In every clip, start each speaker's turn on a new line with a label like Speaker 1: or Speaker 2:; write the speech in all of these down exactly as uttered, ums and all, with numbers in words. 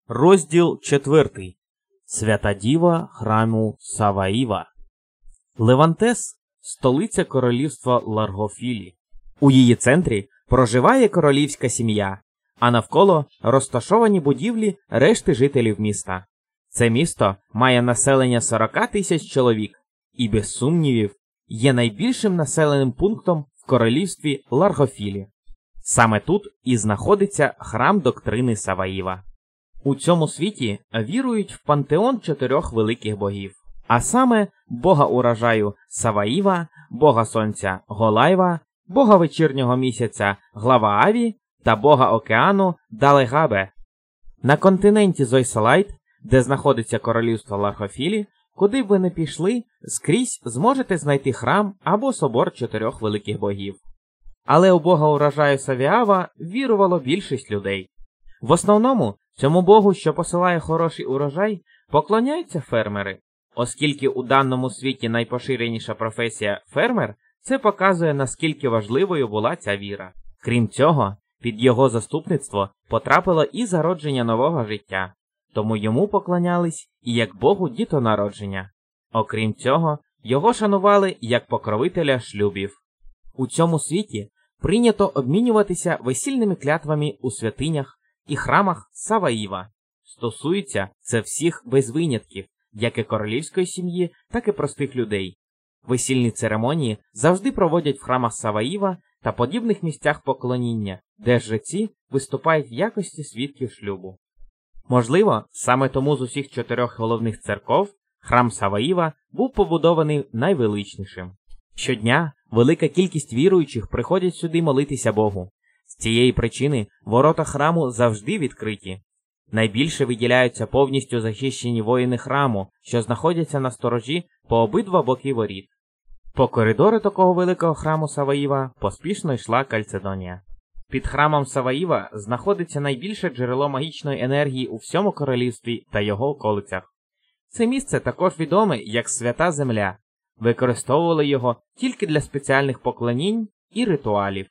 Speaker 1: Розділ четвертий. Свята Діва храму Саваїва. Левантес – столиця королівства Ларгофілі. У її центрі проживає королівська сім'я, а навколо розташовані будівлі решти жителів міста. Це місто має населення сорок тисяч чоловік і, без сумнівів, є найбільшим населеним пунктом в королівстві Ларгофілі. Саме тут і знаходиться храм доктрини Саваїва. У цьому світі вірують в пантеон чотирьох великих богів, а саме бога урожаю Саваїва, бога сонця Голайва, бога вечірнього місяця Главааві та бога океану Далегабе. На континенті Зойсалайт, де знаходиться королівство Ларгофілі, куди б ви не пішли, скрізь зможете знайти храм або собор чотирьох великих богів. Але у бога урожаю Савіава вірувало більшість людей. В основному цьому богу, що посилає хороший урожай, поклоняються фермери. Оскільки у даному світі найпоширеніша професія – фермер, це показує, наскільки важливою була ця віра. Крім цього, під його заступництво потрапило і зародження нового життя, тому йому поклонялись і як богу дітонародження. Окрім цього, його шанували як покровителя шлюбів. У цьому світі прийнято обмінюватися весільними клятвами у святинях і храмах Саваїва. Стосується це всіх без винятків, як і королівської сім'ї, так і простих людей. Весільні церемонії завжди проводять в храмах Саваїва та подібних місцях поклоніння, де жреці виступають в якості свідків шлюбу. Можливо, саме тому з усіх чотирьох головних церков храм Саваїва був побудований найвеличнішим. Щодня велика кількість віруючих приходять сюди молитися Богу. З цієї причини ворота храму завжди відкриті. Найбільше виділяються повністю захищені воїни храму, що знаходяться на сторожі по обидва боки воріт. По коридору такого великого храму Саваїва поспішно йшла Кальцедонія. Під храмом Саваїва знаходиться найбільше джерело магічної енергії у всьому королівстві та його околицях. Це місце також відоме як Свята Земля. Використовували його тільки для спеціальних поклонінь і ритуалів.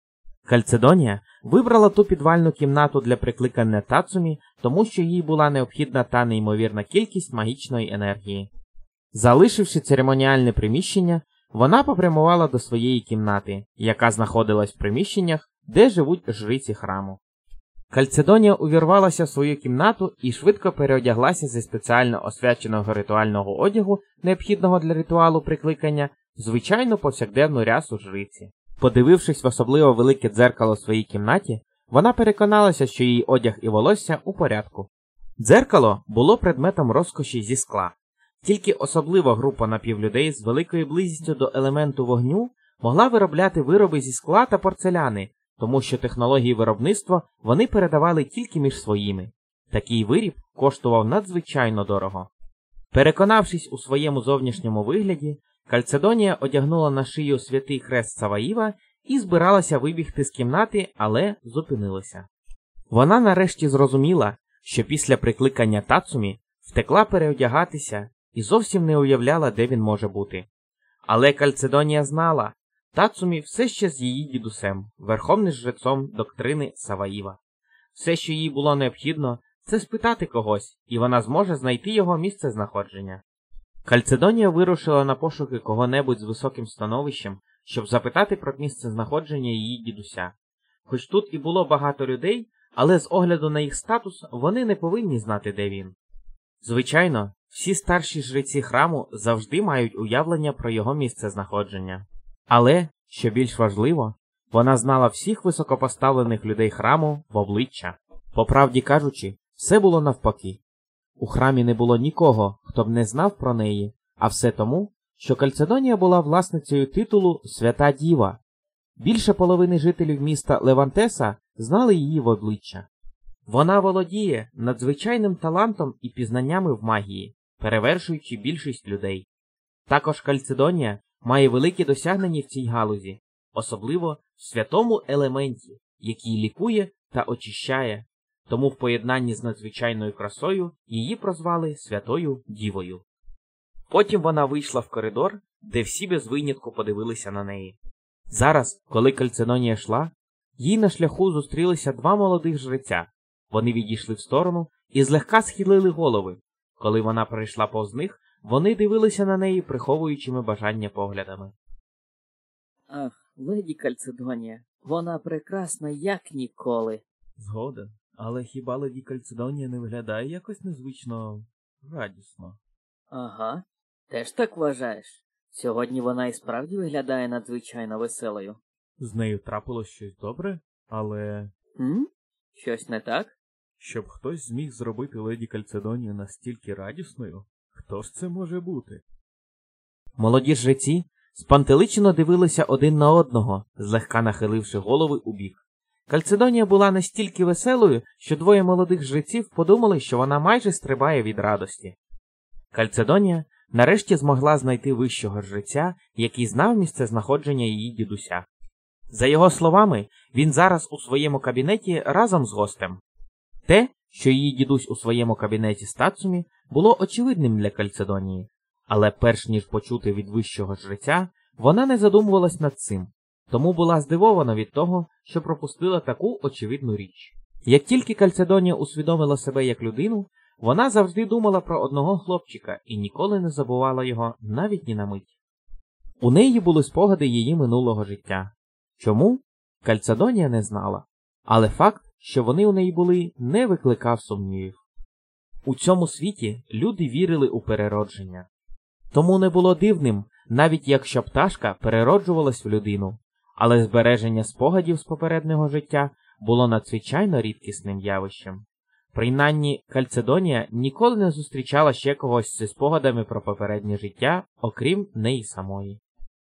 Speaker 1: Кальцедонія вибрала ту підвальну кімнату для прикликання Тацумі, тому що їй була необхідна та неймовірна кількість магічної енергії. Залишивши церемоніальне приміщення, вона попрямувала до своєї кімнати, яка знаходилась в приміщеннях, де живуть жриці храму. Кальцедонія увірвалася в свою кімнату і швидко переодяглася зі спеціально освяченого ритуального одягу, необхідного для ритуалу прикликання, в звичайну повсякденну рясу жриці. Подивившись в особливо велике дзеркало в своїй кімнаті, вона переконалася, що її одяг і волосся у порядку. Дзеркало було предметом розкоші зі скла. Тільки особлива група напівлюдей з великою близькістю до елементу вогню могла виробляти вироби зі скла та порцеляни, тому що технології виробництва вони передавали тільки між своїми. Такий виріб коштував надзвичайно дорого. Переконавшись у своєму зовнішньому вигляді, Кальцедонія одягнула на шию святий хрест Саваїва і збиралася вибігти з кімнати, але зупинилася. Вона нарешті зрозуміла, що після прикликання Тацумі втекла переодягатися і зовсім не уявляла, де він може бути. Але Кальцедонія знала, Тацумі все ще з її дідусем, верховним жрецом доктрини Саваїва. Все, що їй було необхідно, це спитати когось, і вона зможе знайти його місце знаходження. Кальцедонія вирушила на пошуки кого-небудь з високим становищем, щоб запитати про місце знаходження її дідуся. Хоч тут і було багато людей, але з огляду на їх статус вони не повинні знати, де він. Звичайно, всі старші жреці храму завжди мають уявлення про його місце знаходження. Але, що більш важливо, вона знала всіх високопоставлених людей храму в обличчя. По правді кажучи, все було навпаки. У храмі не було нікого, хто б не знав про неї, а все тому, що Кальцедонія була власницею титулу «Свята Діва». Більше половини жителів міста Левантеса знали її в обличчя. Вона володіє надзвичайним талантом і пізнаннями в магії, перевершуючи більшість людей. Також Кальцедонія має великі досягнення в цій галузі, особливо в святому елементі, який лікує та очищає. Тому в поєднанні з надзвичайною красою її прозвали Святою Дівою. Потім вона вийшла в коридор, де всі без винятку подивилися на неї. Зараз, коли Кальцедонія йшла, їй на шляху зустрілися два молодих жреця. Вони відійшли в сторону і злегка схилили голови. Коли вона пройшла повз них, вони дивилися на неї приховуючими бажання поглядами.
Speaker 2: Ах, леді Кальцедонія, вона прекрасна як ніколи.
Speaker 1: Згоден, але хіба леді Кальцедонія не виглядає якось незвично радісно?
Speaker 2: Ага, теж так вважаєш? Сьогодні вона і справді виглядає надзвичайно веселою.
Speaker 1: З нею трапилось щось добре, але...
Speaker 2: М? Щось не так?
Speaker 1: Щоб хтось зміг зробити леді Кальцедонію настільки радісною? Хто ж це може бути? Молоді жреці спантеличено дивилися один на одного, злегка нахиливши голови убік. Кальцедонія була настільки веселою, що двоє молодих жреців подумали, що вона майже стрибає від радості. Кальцедонія нарешті змогла знайти вищого жреця, який знав місце знаходження її дідуся. За його словами, він зараз у своєму кабінеті разом з гостем. Те, що її дідусь у своєму кабінеті з Тацумі, було очевидним для Кальцедонії, але перш ніж почути від вищого жреця, вона не задумувалась над цим, тому була здивована від того, що пропустила таку очевидну річ. Як тільки Кальцедонія усвідомила себе як людину, вона завжди думала про одного хлопчика і ніколи не забувала його навіть ні на мить. У неї були спогади її минулого життя. Чому? Кальцедонія не знала, але факт, що вони у неї були, не викликав сумнівів. У цьому світі люди вірили у переродження. Тому не було дивним, навіть якщо пташка перероджувалась в людину, але збереження спогадів з попереднього життя було надзвичайно рідкісним явищем. Принаймні, Кальцедонія ніколи не зустрічала ще когось зі спогадами про попереднє життя, окрім неї самої.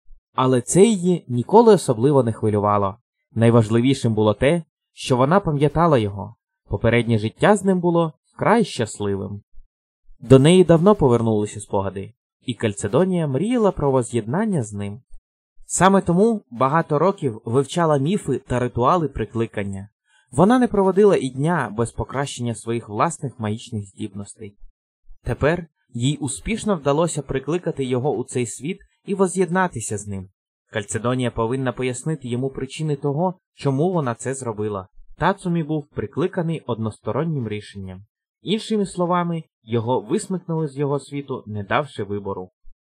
Speaker 1: Але це її ніколи особливо не хвилювало. Найважливішим було те, що вона пам'ятала його. Попереднє життя з ним було вкрай щасливим. До неї давно повернулися спогади, і Кальцедонія мріяла про воз'єднання з ним. Саме тому багато років вивчала міфи та ритуали прикликання. Вона не проводила і дня без покращення своїх власних магічних здібностей. Тепер їй успішно вдалося прикликати його у цей світ і воз'єднатися з ним. Кальцедонія повинна пояснити йому причини того, чому вона це зробила. Тацумі був прикликаний одностороннім рішенням. Іншими словами, його висмикнули з його світу, не давши вибору.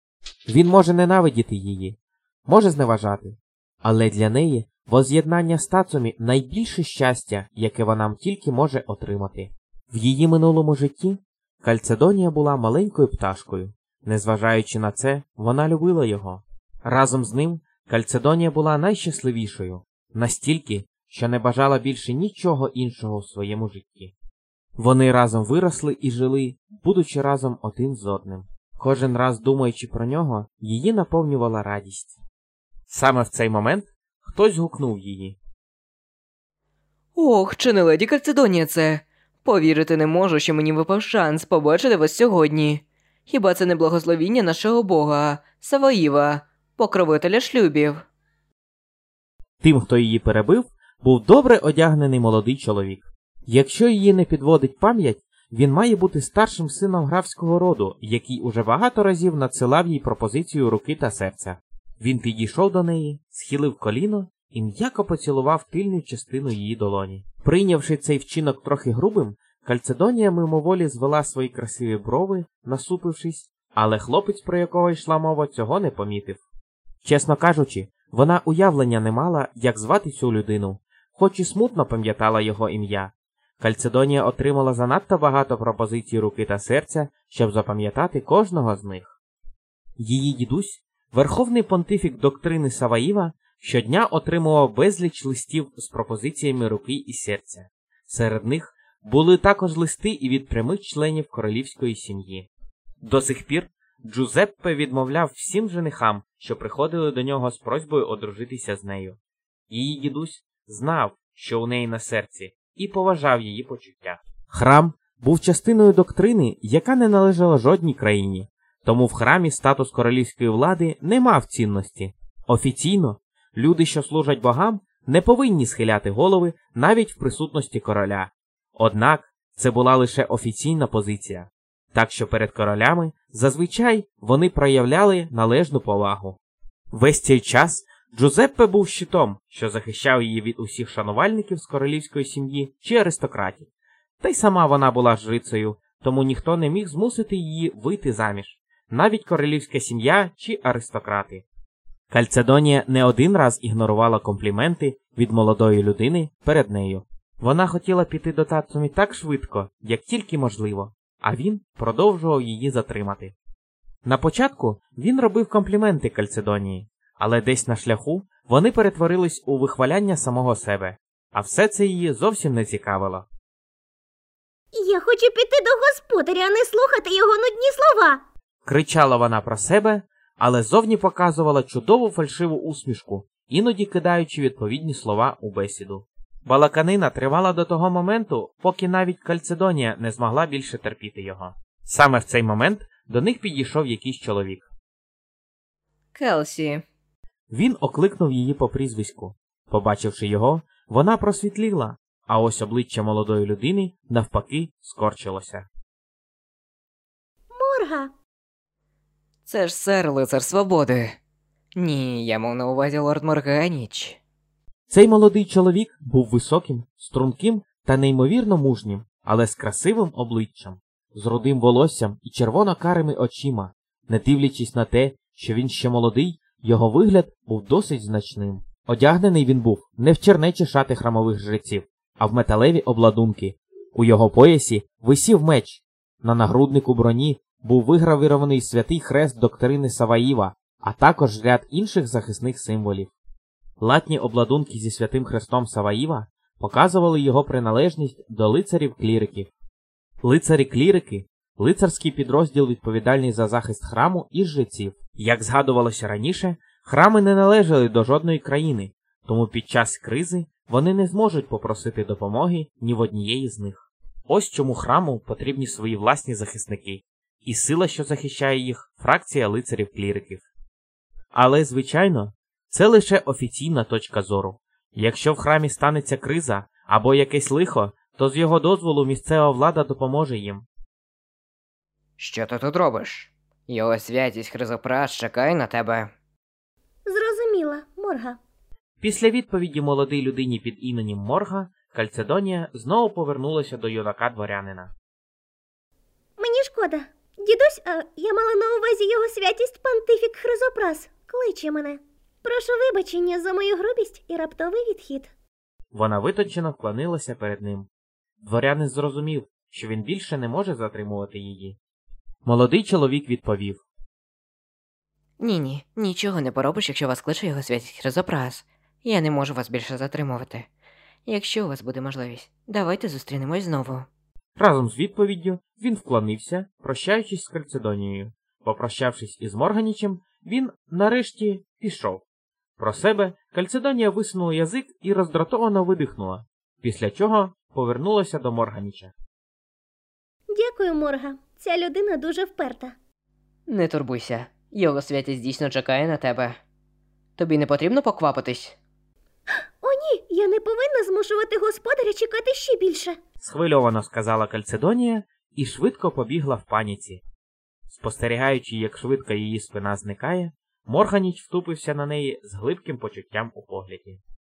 Speaker 1: Він може ненавидіти її, може зневажати, але для неї воз'єднання з Тацумі – найбільше щастя, яке вона тільки може отримати. В її минулому житті Кальцедонія була маленькою пташкою. Незважаючи на це, вона любила його. Разом з ним Кальцедонія була найщасливішою, настільки, що не бажала більше нічого іншого в своєму житті. Вони разом виросли і жили, будучи разом один з одним. Кожен раз думаючи про нього, її наповнювала радість. Саме в цей момент хтось гукнув її.
Speaker 3: Ох, чи не леді Кальцедонія це? Повірити не можу, що мені випав шанс побачити вас сьогодні. Хіба це не благословіння нашого бога, Саваїва, покровителя шлюбів?
Speaker 1: Тим, хто її перебив, був добре одягнений молодий чоловік. Якщо її не підводить пам'ять, він має бути старшим сином графського роду, який уже багато разів надсилав їй пропозицію руки та серця. Він підійшов до неї, схилив коліно і м'яко поцілував тильну частину її долоні. Прийнявши цей вчинок трохи грубим, Кальцедонія мимоволі звела свої красиві брови, насупившись, але хлопець, про якого йшла мова, цього не помітив. Чесно кажучи, вона уявлення не мала, як звати цю людину, хоч і смутно пам'ятала його ім'я. Кальцедонія отримала занадто багато пропозицій руки та серця, щоб запам'ятати кожного з них. Її дідусь, верховний понтифік доктрини Саваїва, щодня отримував безліч листів з пропозиціями руки і серця. Серед них були також листи і від прямих членів королівської сім'ї. До сих пір Джузеппе відмовляв всім женихам, що приходили до нього з просьбою одружитися з нею. Її дідусь знав, що у неї на серці, і поважав її почуття. Храм був частиною доктрини, яка не належала жодній країні, тому в храмі статус королівської влади не мав цінності. Офіційно, люди, що служать богам, не повинні схиляти голови навіть в присутності короля. Однак, це була лише офіційна позиція. Так що перед королями, зазвичай, вони проявляли належну повагу. Весь цей час Джузеппе був щитом, що захищав її від усіх шанувальників з королівської сім'ї чи аристократів. Та й сама вона була жрицею, тому ніхто не міг змусити її вийти заміж, навіть королівська сім'я чи аристократи. Кальцедонія не один раз ігнорувала компліменти від молодої людини перед нею. Вона хотіла піти до Тацумі так швидко, як тільки можливо, а він продовжував її затримати. На початку він робив компліменти Кальцедонії, але десь на шляху вони перетворились у вихваляння самого себе, а все це її зовсім не цікавило.
Speaker 4: Я хочу піти до господаря, а не слухати його нудні слова.
Speaker 1: Кричала вона про себе, але зовні показувала чудову фальшиву усмішку, іноді кидаючи відповідні слова у бесіду. Балаканина тривала до того моменту, поки навіть Кальцедонія не змогла більше терпіти його. Саме в цей момент до них підійшов якийсь чоловік.
Speaker 3: Келсі.
Speaker 1: Він окликнув її по прізвиську. Побачивши його, вона просвітліла, а ось обличчя молодої людини, навпаки, скорчилося.
Speaker 4: Морга.
Speaker 3: Це ж сер лицар свободи. Ні, я мав на увазі лорд Морганіч.
Speaker 1: Цей молодий чоловік був високим, струнким та неймовірно мужнім, але з красивим обличчям, з рудим волоссям і червоно-карими очима. Не дивлячись на те, що він ще молодий, його вигляд був досить значним. Одягнений він був не в чернечі шати храмових жреців, а в металеві обладунки. У його поясі висів меч. На нагруднику броні був вигравірований святий хрест доктрини Саваїва, а також ряд інших захисних символів. Латні обладунки зі святим хрестом Саваїва показували його приналежність до лицарів-кліриків. Лицарі-клірики – лицарський підрозділ, відповідальний за захист храму і жреців. Як згадувалося раніше, храми не належали до жодної країни, тому під час кризи вони не зможуть попросити допомоги ні в однієї з них. Ось чому храму потрібні свої власні захисники, і сила, що захищає їх – фракція лицарів-кліриків. Але, звичайно, це лише офіційна точка зору. Якщо в храмі станеться криза або якесь лихо, то з його дозволу місцева влада допоможе їм.
Speaker 3: Що ти тут робиш? Його святість Хризопрас чекає на тебе.
Speaker 4: Зрозуміла, Морга.
Speaker 1: Після відповіді молодій людині під іменем Морга, Кальцедонія знову повернулася до юнака-дворянина.
Speaker 4: Мені шкода. Дідусь, а, я мала на увазі його святість Пантифік Хризопрас. Кличе мене. Прошу вибачення за мою грубість і раптовий відхід.
Speaker 1: Вона витончено вклонилася перед ним. Дворянин зрозумів, що він більше не може затримувати її. Молодий чоловік відповів.
Speaker 3: Ні-ні, нічого не поробиш, якщо вас кличе його святість Хризопрас. Я не можу вас більше затримувати. Якщо у вас буде можливість, давайте зустрінемось знову.
Speaker 1: Разом з відповіддю він вклонився, прощаючись з Кальцедонією. Попрощавшись із Морганічем, він, нарешті, пішов. Про себе Кальцедонія висунула язик і роздратовано видихнула, після чого повернулася до Морганіча.
Speaker 4: Дякую, Морга. Ця людина дуже вперта.
Speaker 3: Не турбуйся, його святість дійсно чекає на тебе. Тобі не потрібно поквапитись?
Speaker 4: О ні, я не повинна змушувати господаря чекати ще більше.
Speaker 1: Схвильовано сказала Кальцедонія і швидко побігла в паніці. Спостерігаючи, як швидко її спина зникає, Морганіч втупився на неї з глибким почуттям у погляді.